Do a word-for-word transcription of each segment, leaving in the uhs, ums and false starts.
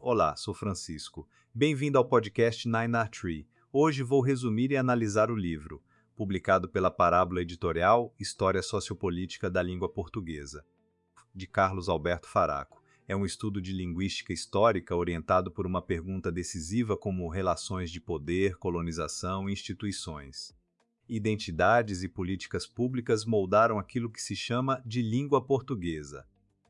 Olá, sou Francisco. Bem-vindo ao podcast Nine R Tree. Hoje vou resumir e analisar o livro, publicado pela Parábola Editorial História Sociopolítica da Língua Portuguesa, de Carlos Alberto Faraco. É um estudo de linguística histórica orientado por uma pergunta decisiva como relações de poder, colonização e instituições. Identidades e políticas públicas moldaram aquilo que se chama de língua portuguesa.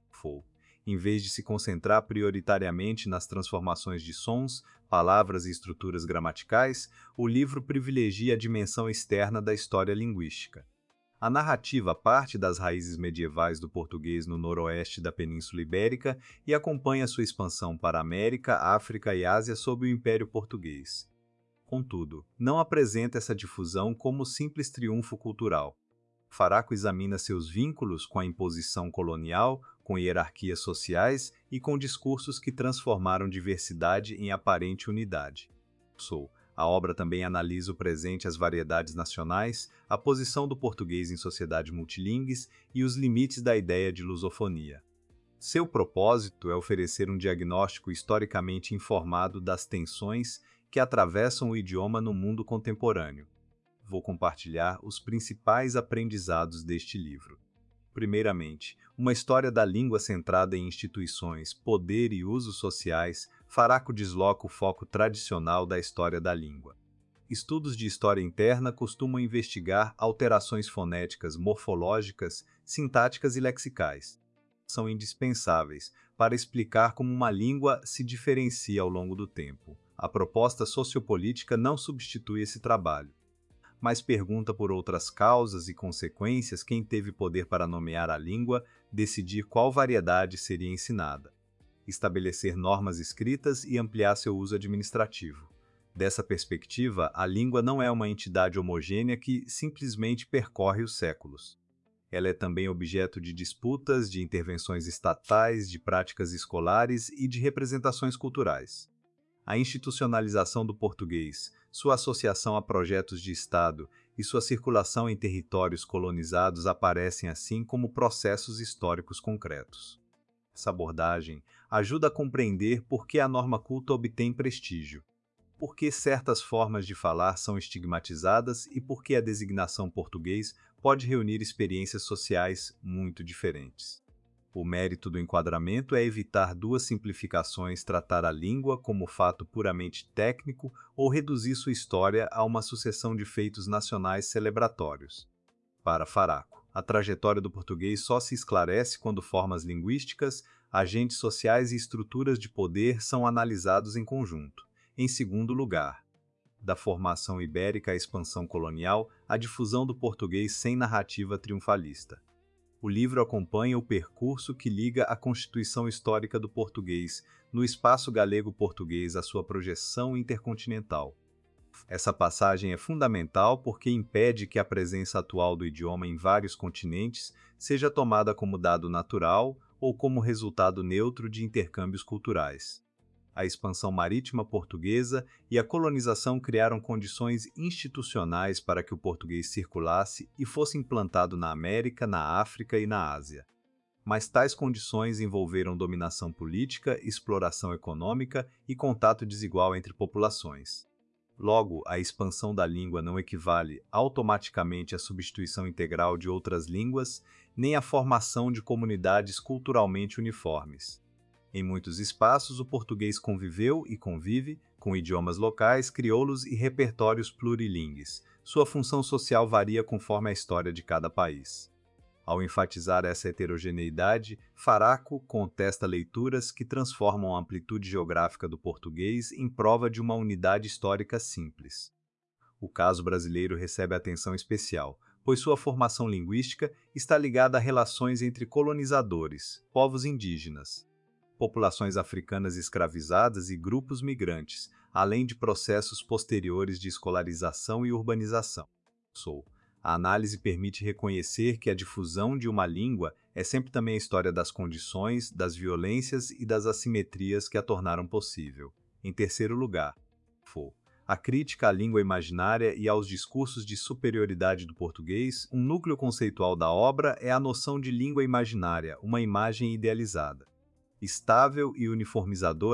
Em vez de se concentrar prioritariamente nas transformações de sons, palavras e estruturas gramaticais, o livro privilegia a dimensão externa da história linguística. A narrativa parte das raízes medievais do português no noroeste da Península Ibérica e acompanha sua expansão para a América, África e Ásia sob o Império Português. Contudo, não apresenta essa difusão como simples triunfo cultural. Faraco examina seus vínculos com a imposição colonial, com hierarquias sociais e com discursos que transformaram diversidade em aparente unidade. Sou. A obra também analisa o presente, as variedades nacionais, a posição do português em sociedade multilingües e os limites da ideia de lusofonia. Seu propósito é oferecer um diagnóstico historicamente informado das tensões que atravessam o idioma no mundo contemporâneo. Vou compartilhar os principais aprendizados deste livro. Primeiramente, uma história da língua centrada em instituições, poder e usos sociais, Faraco desloca o foco tradicional da história da língua. Estudos de história interna costumam investigar alterações fonéticas, morfológicas, sintáticas e lexicais. São indispensáveis para explicar como uma língua se diferencia ao longo do tempo. A proposta sociopolítica não substitui esse trabalho, mas pergunta por outras causas e consequências quem teve poder para nomear a língua, decidir qual variedade seria ensinada, estabelecer normas escritas e ampliar seu uso administrativo. Dessa perspectiva, a língua não é uma entidade homogênea que simplesmente percorre os séculos. Ela é também objeto de disputas, de intervenções estatais, de práticas escolares e de representações culturais. A institucionalização do português, sua associação a projetos de Estado e sua circulação em territórios colonizados aparecem assim como processos históricos concretos. Essa abordagem ajuda a compreender por que a norma culta obtém prestígio, por que certas formas de falar são estigmatizadas e por que a designação português pode reunir experiências sociais muito diferentes. O mérito do enquadramento é evitar duas simplificações, tratar a língua como fato puramente técnico ou reduzir sua história a uma sucessão de feitos nacionais celebratórios. Para Faraco, a trajetória do português só se esclarece quando formas linguísticas, agentes sociais e estruturas de poder são analisados em conjunto. Em segundo lugar, da formação ibérica à expansão colonial, a difusão do português sem narrativa triunfalista. O livro acompanha o percurso que liga a constituição histórica do português no espaço galego-português à sua projeção intercontinental. Essa passagem é fundamental porque impede que a presença atual do idioma em vários continentes seja tomada como dado natural ou como resultado neutro de intercâmbios culturais. A expansão marítima portuguesa e a colonização criaram condições institucionais para que o português circulasse e fosse implantado na América, na África e na Ásia. Mas tais condições envolveram dominação política, exploração econômica e contato desigual entre populações. Logo, a expansão da língua não equivale automaticamente à substituição integral de outras línguas, nem à formação de comunidades culturalmente uniformes. Em muitos espaços, o português conviveu e convive com idiomas locais, crioulos e repertórios plurilingües. Sua função social varia conforme a história de cada país. Ao enfatizar essa heterogeneidade, Faraco contesta leituras que transformam a amplitude geográfica do português em prova de uma unidade histórica simples. O caso brasileiro recebe atenção especial, pois sua formação linguística está ligada a relações entre colonizadores, povos indígenas, populações africanas escravizadas e grupos migrantes, além de processos posteriores de escolarização e urbanização. Sou. A análise permite reconhecer que a difusão de uma língua é sempre também a história das condições, das violências e das assimetrias que a tornaram possível. Em terceiro lugar, Fo. A crítica à língua imaginária e aos discursos de superioridade do português, um núcleo conceitual da obra é a noção de língua imaginária, uma imagem idealizada. Estável e uniformizadora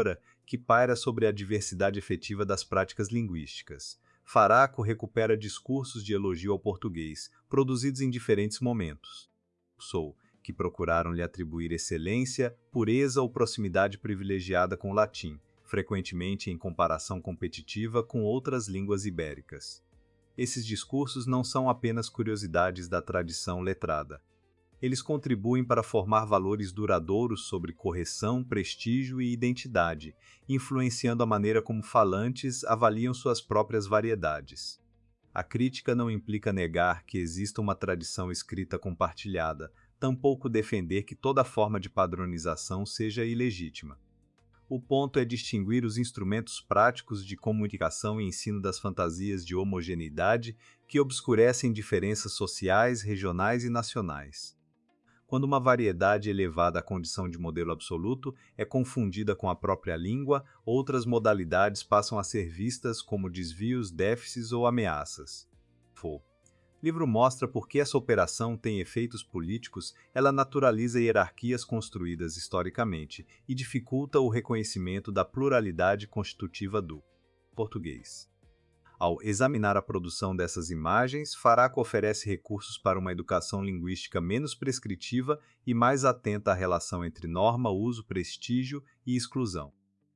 que paira sobre a diversidade efetiva das práticas linguísticas. Faraco recupera discursos de elogio ao português, produzidos em diferentes momentos. Sou, que procuraram lhe atribuir excelência, pureza ou proximidade privilegiada com o latim, frequentemente em comparação competitiva com outras línguas ibéricas. Esses discursos não são apenas curiosidades da tradição letrada. Eles contribuem para formar valores duradouros sobre correção, prestígio e identidade, influenciando a maneira como falantes avaliam suas próprias variedades. A crítica não implica negar que exista uma tradição escrita compartilhada, tampouco defender que toda forma de padronização seja ilegítima. O ponto é distinguir os instrumentos práticos de comunicação e ensino das fantasias de homogeneidade que obscurecem diferenças sociais, regionais e nacionais. Quando uma variedade elevada à condição de modelo absoluto é confundida com a própria língua, outras modalidades passam a ser vistas como desvios, déficits ou ameaças. O livro mostra por que essa operação tem efeitos políticos, ela naturaliza hierarquias construídas historicamente e dificulta o reconhecimento da pluralidade constitutiva do português. Ao examinar a produção dessas imagens, Faraco oferece recursos para uma educação linguística menos prescritiva e mais atenta à relação entre norma, uso, prestígio e exclusão.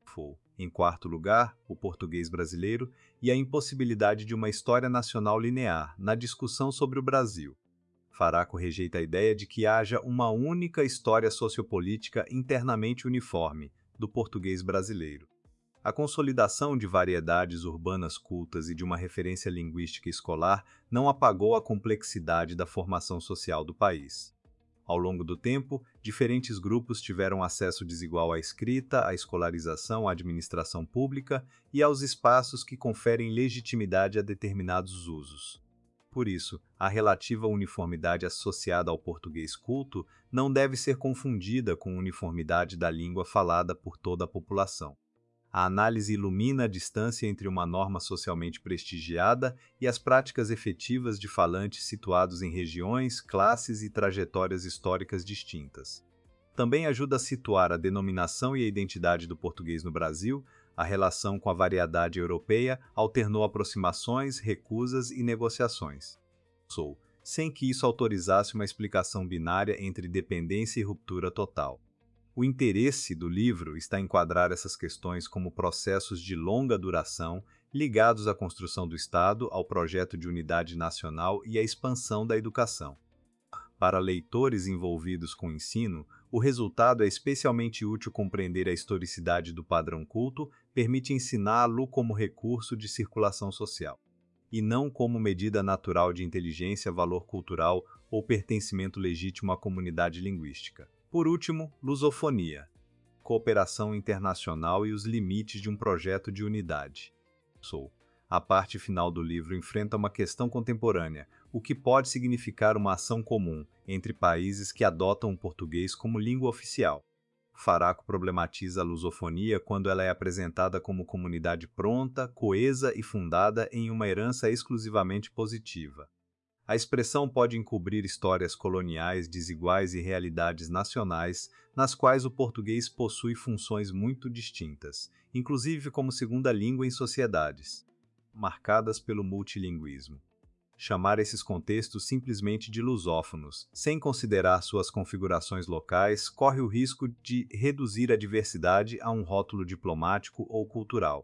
Em quarto lugar, o português brasileiro e a impossibilidade de uma história nacional linear na discussão sobre o Brasil. Faraco rejeita a ideia de que haja uma única história sociopolítica internamente uniforme do português brasileiro. A consolidação de variedades urbanas cultas e de uma referência linguística escolar não apagou a complexidade da formação social do país. Ao longo do tempo, diferentes grupos tiveram acesso desigual à escrita, à escolarização, à administração pública e aos espaços que conferem legitimidade a determinados usos. Por isso, a relativa uniformidade associada ao português culto não deve ser confundida com uniformidade da língua falada por toda a população. A análise ilumina a distância entre uma norma socialmente prestigiada e as práticas efetivas de falantes situados em regiões, classes e trajetórias históricas distintas. Também ajuda a situar a denominação e a identidade do português no Brasil, a relação com a variedade europeia alternou aproximações, recusas e negociações. Sou, sem que isso autorizasse uma explicação binária entre dependência e ruptura total. O interesse do livro está em enquadrar essas questões como processos de longa duração ligados à construção do Estado, ao projeto de unidade nacional e à expansão da educação. Para leitores envolvidos com o ensino, o resultado é especialmente útil compreender a historicidade do padrão culto, permite ensiná-lo como recurso de circulação social, e não como medida natural de inteligência, valor cultural ou pertencimento legítimo à comunidade linguística. Por último, lusofonia, cooperação internacional e os limites de um projeto de unidade. Sou. A parte final do livro enfrenta uma questão contemporânea, o que pode significar uma ação comum entre países que adotam o português como língua oficial. Faraco problematiza a lusofonia quando ela é apresentada como comunidade pronta, coesa e fundada em uma herança exclusivamente positiva. A expressão pode encobrir histórias coloniais desiguais e realidades nacionais, nas quais o português possui funções muito distintas, inclusive como segunda língua em sociedades marcadas pelo multilinguismo. Chamar esses contextos simplesmente de lusófonos, sem considerar suas configurações locais, corre o risco de reduzir a diversidade a um rótulo diplomático ou cultural.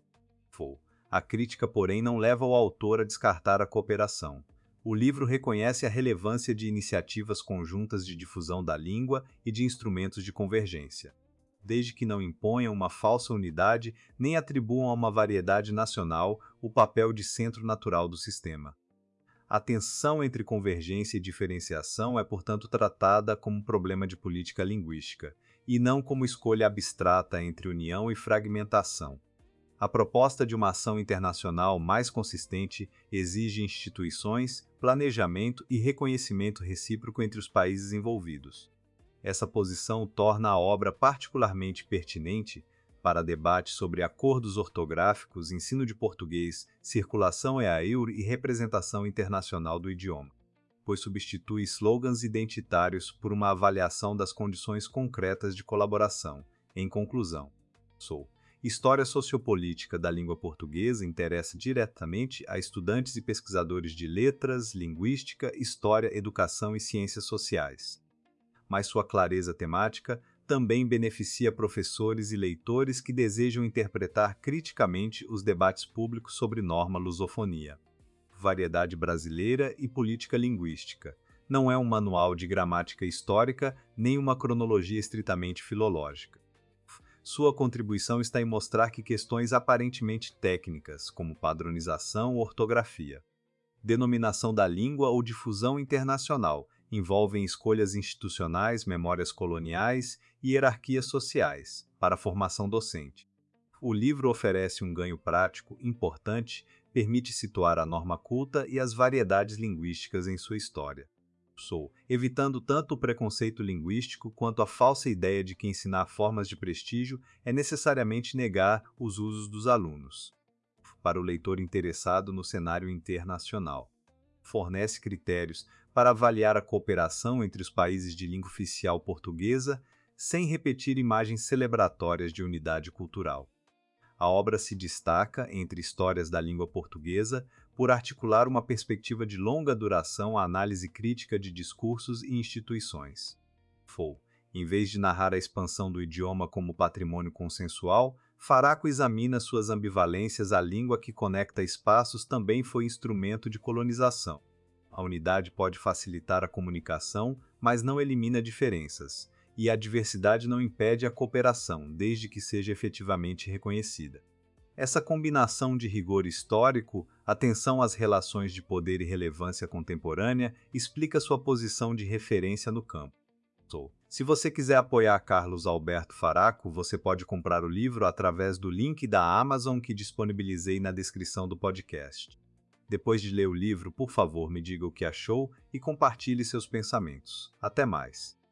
A crítica, porém, não leva o autor a descartar a cooperação. O livro reconhece a relevância de iniciativas conjuntas de difusão da língua e de instrumentos de convergência, desde que não imponham uma falsa unidade nem atribuam a uma variedade nacional o papel de centro natural do sistema. A tensão entre convergência e diferenciação é, portanto, tratada como problema de política linguística, e não como escolha abstrata entre união e fragmentação. A proposta de uma ação internacional mais consistente exige instituições, planejamento e reconhecimento recíproco entre os países envolvidos. Essa posição torna a obra particularmente pertinente para debate sobre acordos ortográficos, ensino de português, circulação E A E U R e representação internacional do idioma, pois substitui slogans identitários por uma avaliação das condições concretas de colaboração. Em conclusão, sou. História sociopolítica da língua portuguesa interessa diretamente a estudantes e pesquisadores de letras, linguística, história, educação e ciências sociais. Mas sua clareza temática também beneficia professores e leitores que desejam interpretar criticamente os debates públicos sobre norma lusofonia. Variedade brasileira e política linguística. Não é um manual de gramática histórica nem uma cronologia estritamente filológica. Sua contribuição está em mostrar que questões aparentemente técnicas, como padronização ou ortografia, denominação da língua ou difusão internacional, envolvem escolhas institucionais, memórias coloniais e hierarquias sociais para a formação docente. O livro oferece um ganho prático importante, permite situar a norma culta e as variedades linguísticas em sua história. Sou, evitando tanto o preconceito linguístico quanto a falsa ideia de que ensinar formas de prestígio é necessariamente negar os usos dos alunos. Para o leitor interessado no cenário internacional, fornece critérios para avaliar a cooperação entre os países de língua oficial portuguesa, sem repetir imagens celebratórias de unidade cultural. A obra se destaca, entre histórias da língua portuguesa, por articular uma perspectiva de longa duração à análise crítica de discursos e instituições. Fou, em vez de narrar a expansão do idioma como patrimônio consensual, Faraco examina suas ambivalências. A língua que conecta espaços também foi instrumento de colonização. A unidade pode facilitar a comunicação, mas não elimina diferenças, e a diversidade não impede a cooperação, desde que seja efetivamente reconhecida. Essa combinação de rigor histórico, atenção às relações de poder e relevância contemporânea, explica sua posição de referência no campo. Se você quiser apoiar Carlos Alberto Faraco, você pode comprar o livro através do link da Amazon que disponibilizei na descrição do podcast. Depois de ler o livro, por favor, me diga o que achou e compartilhe seus pensamentos. Até mais!